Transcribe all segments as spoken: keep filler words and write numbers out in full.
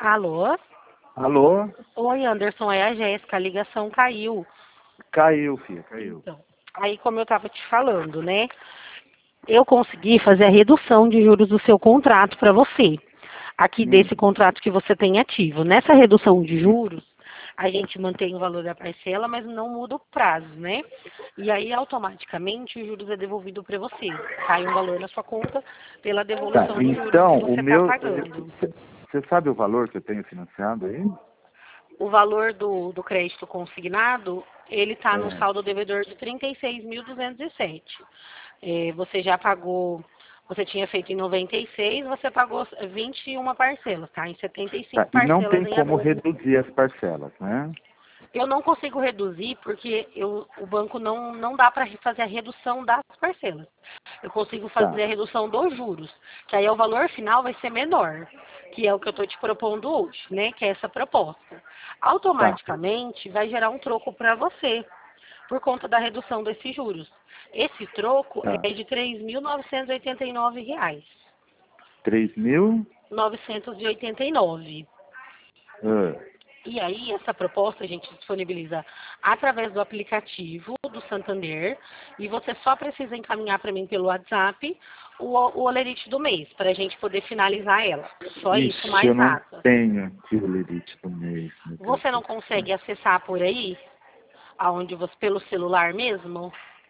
Alô? Alô? Oi, Anderson, é a Jéssica, a ligação caiu. Caiu, filha, caiu. Então, aí como eu estava te falando, né? Eu consegui fazer a redução de juros do seu contrato para você. Aqui Hum. desse contrato que você tem ativo. Nessa redução de juros, a gente mantém o valor da parcela, mas não muda o prazo, né? E aí, automaticamente, os juros é devolvido para você. Cai um valor na sua conta pela Tá, devolução de juros então, que o você está meu... pagando. Você sabe o valor que eu tenho financiado aí? O valor do, do crédito consignado, ele está no É. saldo devedor de trinta e seis mil duzentos e sete. É, você já pagou, você tinha feito em noventa e seis, você pagou vinte e uma parcelas, tá? Em setenta e Tá, cinco e não parcelas tem em como agosto. reduzir as parcelas, né? Eu não consigo reduzir porque eu, o banco não, não dá para fazer a redução das parcelas. Eu consigo Tá, fazer a redução dos juros, que aí o valor final vai ser menor, que é o que eu estou te propondo hoje, né? Que é essa proposta. tá. Automaticamente vai gerar um troco para você, por conta da redução desses juros. Esse troco Tá. é de três mil novecentos e oitenta e nove reais. três mil? novecentos e oitenta e nove. Ah, E aí, essa proposta a gente disponibiliza através do aplicativo do Santander e você só precisa encaminhar para mim pelo WhatsApp o, o olerite do mês, para a gente poder finalizar ela. Só isso, ixi, eu mais não nada. tenho aqui o lerite do mês, meu Deus Você do não céu. consegue acessar por aí, aonde você, pelo celular mesmo?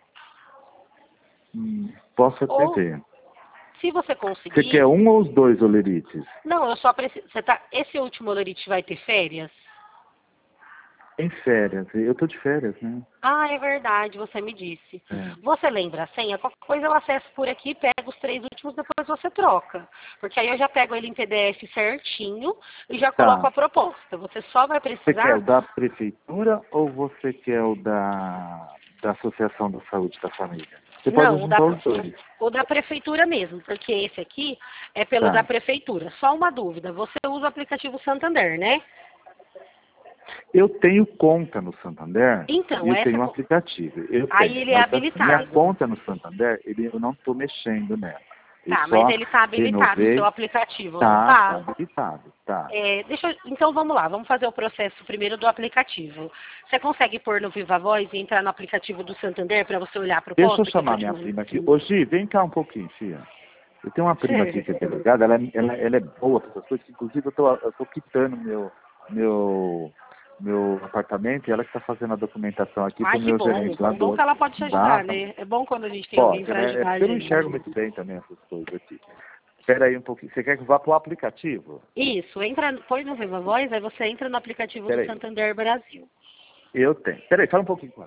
Hum, posso até Ou, ver. se você Você conseguir, quer um ou os dois olerites? não, eu só preciso. Você tá, esse último olerite vai ter férias? Em férias. Eu tô de férias, né? Ah, é verdade, você me disse. É. Você lembra a senha? Qualquer coisa eu acesso por aqui, pego os três últimos, depois você troca. Porque aí eu já pego ele em P D F certinho e já coloco Tá. a proposta. Você só vai Você quer o precisar. da prefeitura ou você quer o da, da Associação da Saúde da Família? Você pode Não, o da, juntar os dois. o da prefeitura mesmo, porque esse aqui é pelo da Tá. prefeitura. Só uma dúvida, você usa o aplicativo Santander, né? Eu tenho conta no Santander e Então, eu essa. tenho um co- aplicativo. Eu Aí tenho. ele é Mas a minha habilitado. conta no Santander, ele, eu não estou mexendo nela. Eu Tá, mas só ele tá habilitado, o seu renovei. aplicativo, não Tá, tá tá? habilitado. Tá. É, deixa eu- então vamos lá, vamos fazer o processo primeiro do aplicativo. Você consegue pôr no Viva Voz e entrar no aplicativo do Santander para você olhar a Deixa eu proposta que eu tô chamar te minha mandando? prima aqui. Ô, Gi, vem cá um pouquinho, filha. Eu tenho uma prima aqui que é delegada, ela, é- ela, ela é boa para essas coisas, que inclusive eu tô, eu tô quitando meu, meu, meu apartamento e ela que está fazendo a documentação aqui Ai, para o que meu bom. gerente lá Bom do que ela pode te da ajudar, né? É bom quando a gente tem alguém Pode, para ela é, é ajudar a porque eu não enxergo gente. muito bem também essas coisas aqui. Espera aí um pouquinho. Você quer que eu vá para o aplicativo? Isso, entra, põe no Viva Voz, aí você entra no aplicativo do Espera aí. Santander Brasil. Eu tenho. Espera aí, fala um pouquinho com ela.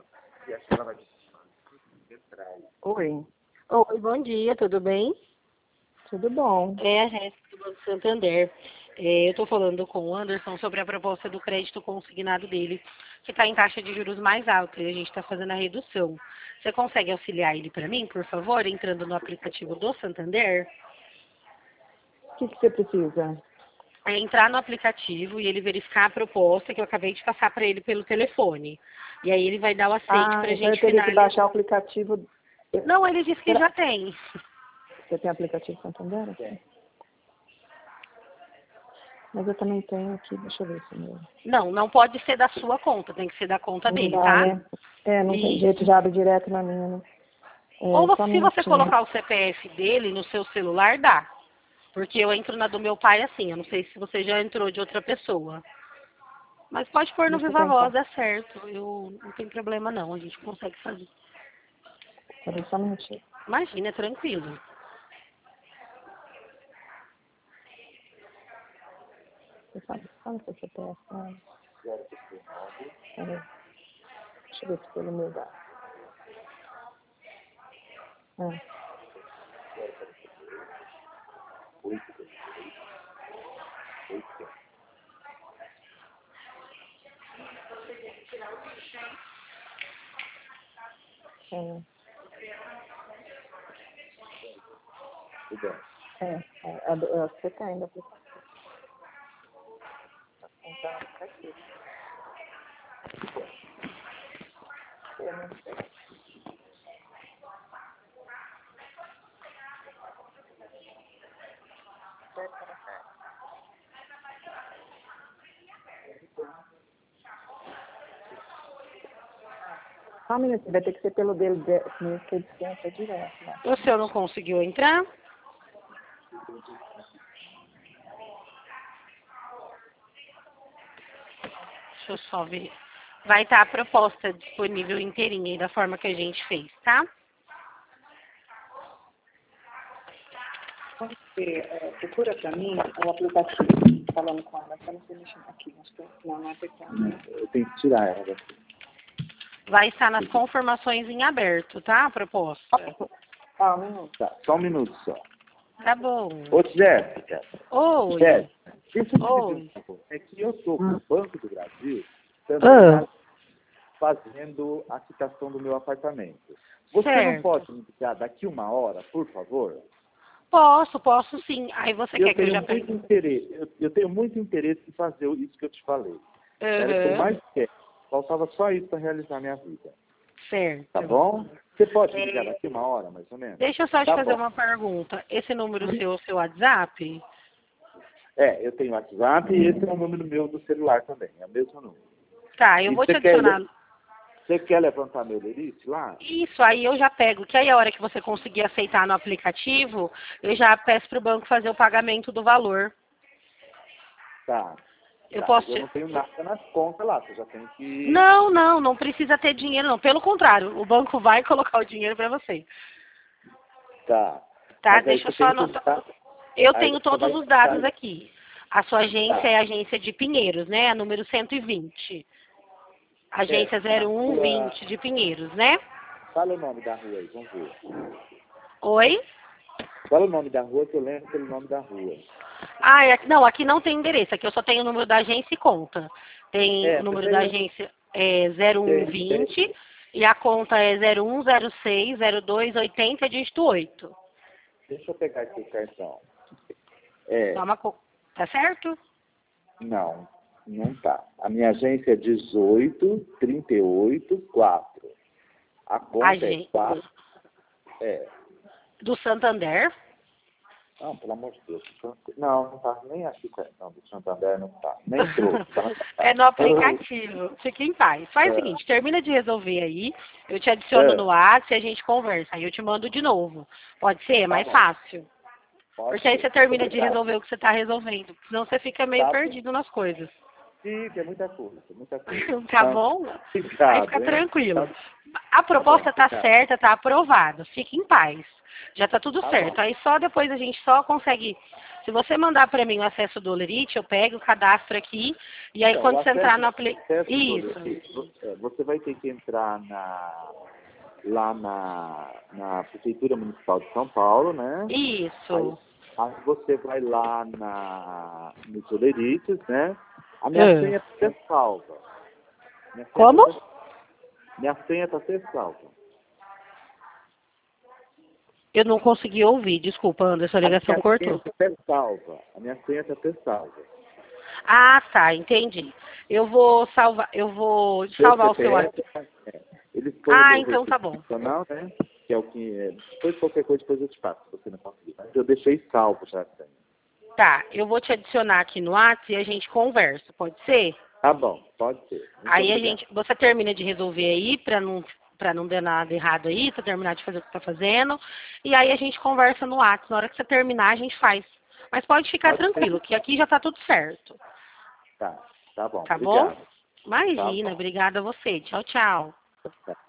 Oi, Oi, bom dia, tudo bem? tudo bom? É a Jéssica do Banco Santander. É, eu estou falando com o Anderson sobre a proposta do crédito consignado dele, que está em taxa de juros mais alta e a gente está fazendo a redução. Você consegue auxiliar ele para mim, por favor, entrando no aplicativo do Santander? O que, que você precisa? É entrar no aplicativo e ele verificar a proposta que eu acabei de passar para ele pelo telefone. E aí ele vai dar o aceite Ah, para a então eu gente teria que finalizar. baixar o aplicativo. Eu- Não, ele disse que Será- já tem. Você tem aplicativo Santander? Tem. Mas eu também tenho aqui, deixa eu ver se é meu. Não, não pode ser da sua conta, tem que ser da conta Não dele, dá, tá? né? É, não tem jeito, Isso. já abre direto na minha, né? Ou É, você- só um se você minutinho. colocar o C P F dele no seu celular, dá. Porque eu entro na do meu pai assim, eu não sei se você já entrou de outra pessoa. Mas pode pôr no Deixa eu Viva tentar. Voz, é certo. Eu não tem problema não, a gente consegue fazer. Peraí, só um minutinho. Imagina, é tranquilo. Você sabe, fala seu C P F. Ah, peraí. Deixa eu ver se pelo meu dá. Ah, é, é, é, a do- é, você tem ainda aplicativo. Então, tá aqui. Eu não sei. Só um minutinho, vai ter que ser pelo dele, de- comigo que ele entra direto, né? O seu não conseguiu entrar? Deixa eu só ver. Vai estar a proposta disponível inteirinha aí da forma que a gente fez, tá? Você é, procura pra mim o aplicativo, falando com ela, só não sei mexer aqui, não, estou- não, não é teclado. Eu tenho que tirar ela daqui. Vai estar nas confirmações em aberto, tá? A proposta. Ah, um minuto. Tá, só um minuto só. Tá bom. Ô, Jéssica. Oi. Jéssica, deixa eu te Oi. pedir um favor. É que eu estou com o Banco do Brasil Ah. também fazendo a quitação do meu apartamento. Você Certo. não pode me ligar daqui uma hora, por favor? Posso, posso sim. Aí você Eu quer que eu tenho já muito pegue? interesse, eu, eu tenho muito interesse em fazer isso que eu te falei. Era o que eu Uhum. mais quero. Faltava só isso para realizar minha vida. Certo. Tá bom? Você pode me ligar daqui uma hora, mais ou menos? Deixa eu só te Tá fazer bom. uma pergunta. Esse número seu é o seu WhatsApp? É, eu tenho WhatsApp e esse é o número meu do celular também. É o mesmo número. Tá, eu E vou te você quer adicionar. le- Você quer levantar meu lerite lá? Isso, aí eu já pego, que aí a hora que você conseguir aceitar no aplicativo, eu já peço pro banco fazer o pagamento do valor. Tá. Eu Tá, posso mas eu te... não tenho nada nas contas lá. Você já tem que... Não, não, não precisa ter dinheiro, não. Pelo contrário, o banco vai colocar o dinheiro para você. Tá. Tá? Mas aí Deixa eu você só tem que anotar. dar- Eu aí tenho você todos vai os dados dar- aqui. A sua agência Tá. é a agência de Pinheiros, né? A número cento e vinte. Agência É, zero um na rua- vinte de Pinheiros, né? Fala o nome da rua aí, vamos ver. Oi? Fala o nome da rua que eu lembro pelo nome da rua. Ah, é aqui- não, aqui não tem endereço. Aqui eu só tenho o número da agência e conta. Tem É, o número mas da aí- agência é zero um vinte e a conta é zero um zero seis zero dois oitenta dígito oito. Deixa eu pegar aqui o cartão. É, Toma co... Tá certo? não, não tá. A minha agência é dezoito, trinta e oito, quatro. A conta Agência. é quatro. É. Do Santander. Não, pelo amor de Deus. Não, não tá nem aqui o cartão do Santander, não tá. Nem trouxe. Tá? É no aplicativo. Fique em paz. Faz É. o seguinte, termina de resolver aí. Eu te adiciono É. no WhatsApp e a gente conversa. Aí eu te mando de novo. Pode ser? É mais bom. fácil. Pode Porque aí ser. você termina de Obrigado. resolver o que você está resolvendo. Senão você fica meio Tá bom. perdido nas coisas. Fica, é muita coisa, muita coisa. Tá bom? Aí Obrigado, fica hein? tranquilo. Tá- A proposta tá tá bom, certa, tá aprovada. Fique em paz. Já tá tudo Tá certo. bom. Aí só depois a gente só consegue. Se você mandar para mim o acesso do Lerite, eu pego o cadastro aqui. E aí Então, quando o você entrar acesso- no aplicativo. acesso do Isso. Lerite, você- Você vai ter que entrar na, lá na, na Prefeitura Municipal de São Paulo, né? Isso. Aí você vai lá na, nos Olerites, né? A minha É. senha está ser salva. Minha senha Como? Tá ser, minha senha está ser salva. Eu não consegui ouvir. Desculpa, Anderson, a ligação minha cortou. senha tá ser salva. A minha senha está ser salva. Ah, tá, entendi. Eu vou salvar, eu vou salvar o seu WhatsApp. É, eles põem Ah, no então tá bom. institucional, né? Que é o que é. Depois qualquer coisa, depois eu te passo, se você não conseguir. Mas eu deixei salvo já a senha. Tá, eu vou te adicionar aqui no WhatsApp e a gente conversa, pode ser? Tá bom, pode ser. Muito Aí a obrigado. gente, você termina de resolver aí pra não para não dar nada errado aí, pra terminar de fazer o que tá fazendo. E aí a gente conversa no WhatsApp. Na hora que você terminar, a gente faz. Mas pode ficar Pode ser. tranquilo, que aqui já tá tudo certo. Tá, tá bom. Tá bom? Obrigado. Imagina, Tá bom. obrigada a você. Tchau, tchau. Tá.